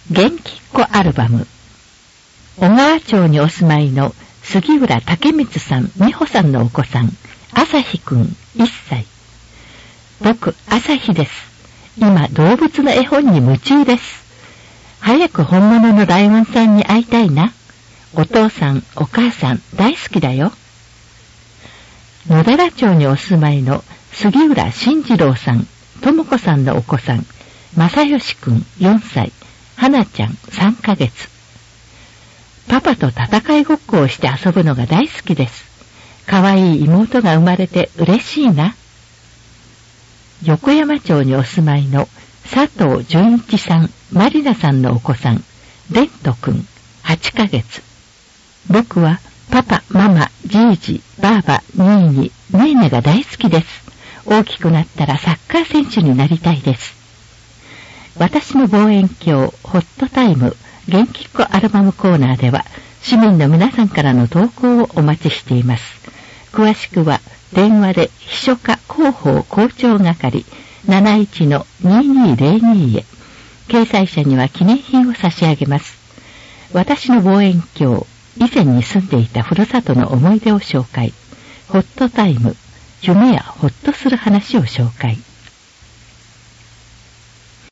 元気っ子アルバム。小川町にお住まいの杉浦武光さん、美穂さんのお子さん、朝日くん1歳。僕、朝日です。今、動物の絵本に夢中です。早く本物のライオンさんに会いたいな。お父さん、お母さん、大好きだよ。野寺町にお住まいの杉浦慎次郎さん、智子さんのお子さん、正義くん4歳、花ちゃん3ヶ月。パパと戦いごっこをして遊ぶのが大好きです。かわいい妹が生まれて嬉しいな。横山町にお住まいの佐藤純一さん、マリナさんのお子さん、レントくん8ヶ月。僕はパパ、ママ、じいじ、ばあば、ニーニ、ネーネが大好きです。大きくなったらサッカー選手になりたいです。私の望遠鏡、ホットタイム、元気っ子アルバムコーナーでは、市民の皆さんからの投稿をお待ちしています。詳しくは、電話で秘書課広報校長係 71-2202 へ。掲載者には記念品を差し上げます。私の望遠鏡、以前に住んでいたふるさとの思い出を紹介。ホットタイム、夢やホッとする話を紹介。